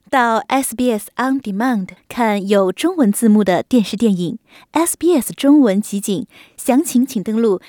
到 SBS On Demand 看有中文字幕的电视电影 SBS 中文集锦，详情请登录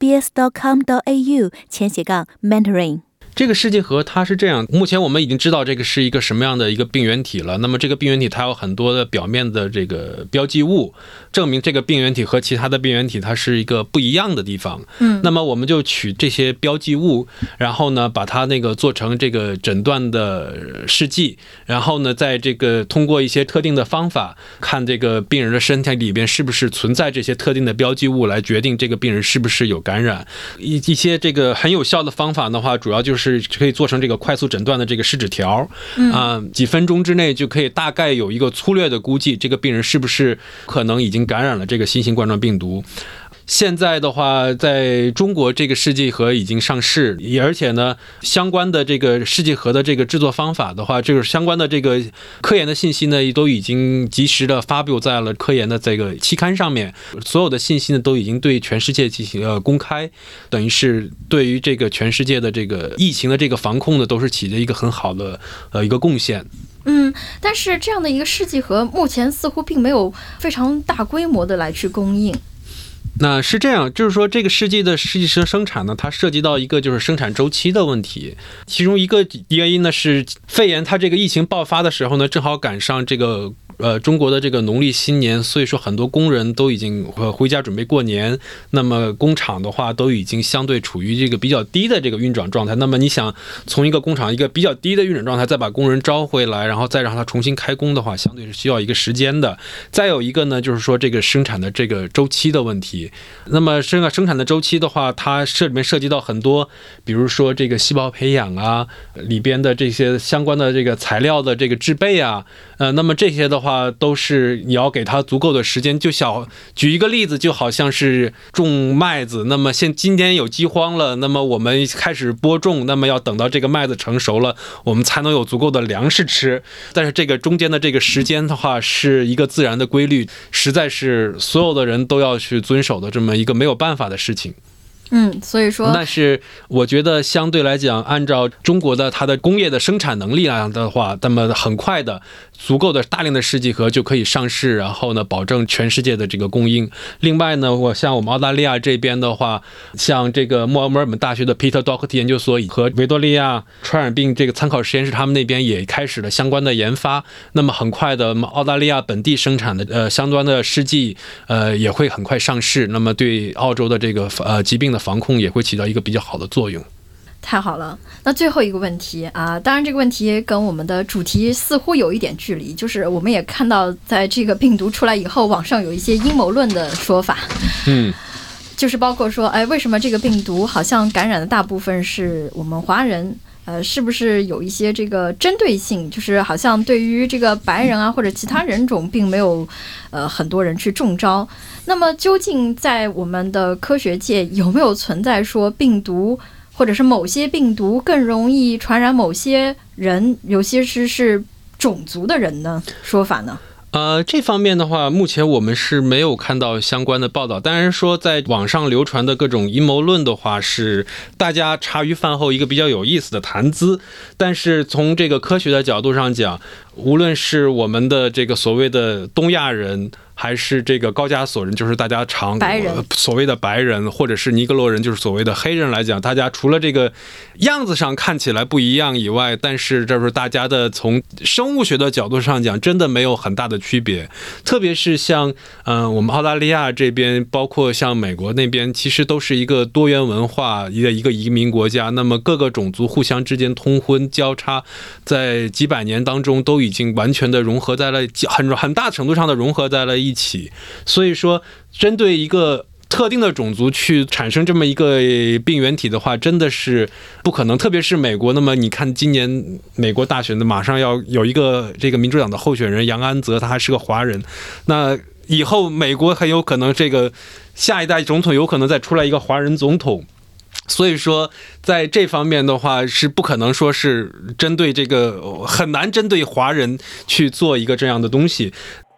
sbs.com.au/Mandarin。 这个世纪河它是这样，目前我们已经知道这个是一个什么样的一个病原体了。那么这个病原体它有很多的表面的这个标记物，证明这个病原体和其他的病原体它是一个不一样的地方。那么我们就取这些标记物，然后呢把它那个做成这个诊断的试剂，然后呢在这个通过一些特定的方法，看这个病人的身体里边是不是存在这些特定的标记物，来决定这个病人是不是有感染。一些这个很有效的方法的话，主要就是可以做成这个快速诊断的这个试纸条，几分钟之内就可以大概有一个粗略的估计，这个病人是不是可能已经感染了这个新型冠状病毒。现在的话，在中国这个试剂盒已经上市，而且呢，相关的这个试剂盒的这个制作方法的话，这个相关的这个科研的信息呢，都已经及时的发布在了科研的这个期刊上面，所有的信息呢都已经对全世界进行公开，等于是对于这个全世界的这个疫情的这个防控呢，都是起着一个很好的一个贡献。 但是这样的一个试剂盒目前似乎并没有非常大规模的来去供应。 那是这样，就是说这个试剂的试剂生产呢，它涉及到一个就是生产周期的问题。其中一个原因呢是肺炎，它这个疫情爆发的时候呢，正好赶上这个中国的这个农历新年，所以说很多工人都已经回家准备过年，那么工厂的话都已经相对处于这个比较低的这个运转状态。那么你想从一个工厂一个比较低的运转状态再把工人招回来，然后再让他重新开工的话，相对是需要一个时间的。再有一个呢，就是说这个生产的这个周期的问题。那么生产的周期的话，它里面涉及到很多，比如说这个细胞培养啊，里边的这些相关的这个材料的这个制备啊，那么这些的话都是你要给它足够的时间。举一个例子，就好像是种麦子，那么今天有饥荒了，那么我们开始播种，那么要等到这个麦子成熟了，我们才能有足够的粮食吃。但是这个中间的这个时间的话，是一个自然的规律，实在是所有的人都要去遵守的这么一个没有办法的事情。 所以说， 但是我觉得相对来讲，按照中国的它的工业的生产能力来讲的话，那么很快的足够的大量的试剂盒就可以上市，然后呢保证全世界的这个供应。另外呢，像我们澳大利亚这边的话，像这个墨尔本大学的 Peter Doherty 研究所和维多利亚传染病这个参考实验室，他们那边也开始了相关的研发。那么很快的，澳大利亚本地生产的相关的试剂也会很快上市，那么对澳洲的这个疾病的防控也会起到一个比较好的作用。 太好了，那最后一个问题啊，当然这个问题跟我们的主题似乎有一点距离，就是我们也看到在这个病毒出来以后，网上有一些阴谋论的说法，就是包括说，为什么这个病毒好像感染的大部分是我们华人？是不是有一些这个针对性，就是好像对于这个白人啊或者其他人种并没有很多人去中招。那么究竟在我们的科学界有没有存在说病毒或者是某些病毒更容易传染某些人，有些是种族的人呢说法呢？ 这方面的话，目前我们是没有看到相关的报道。当然说，在网上流传的各种阴谋论的话，是大家茶余饭后一个比较有意思的谈资。但是从这个科学的角度上讲，无论是我们的这个所谓的东亚人，还是这个高加索人，就是大家所谓的白人，或者是尼格罗人，就是所谓的黑人来讲，大家除了这个样子上看起来不一样以外，但是这是大家的从生物学的角度上讲，真的没有很大的区别。特别是像我们澳大利亚这边，包括像美国那边，其实都是一个多元文化一个移民国家，那么各个种族互相之间通婚交叉，在几百年当中都已经完全的融合在了很大程度上的融合在了一起。所以说针对一个特定的种族去产生这么一个病原体的话，真的是不可能。特别是美国，那么你看今年美国大选的马上要有一个这个民主党的候选人杨安泽，他还是个华人，那以后美国很有可能这个下一代总统有可能再出来一个华人总统。所以说在这方面的话，是不可能说是针对这个，很难针对华人去做一个这样的东西。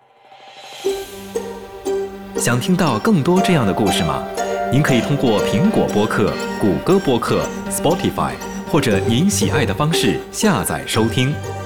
想听到更多这样的故事吗？您可以通过苹果播客、谷歌播客、Spotify 或者您喜爱的方式下载收听。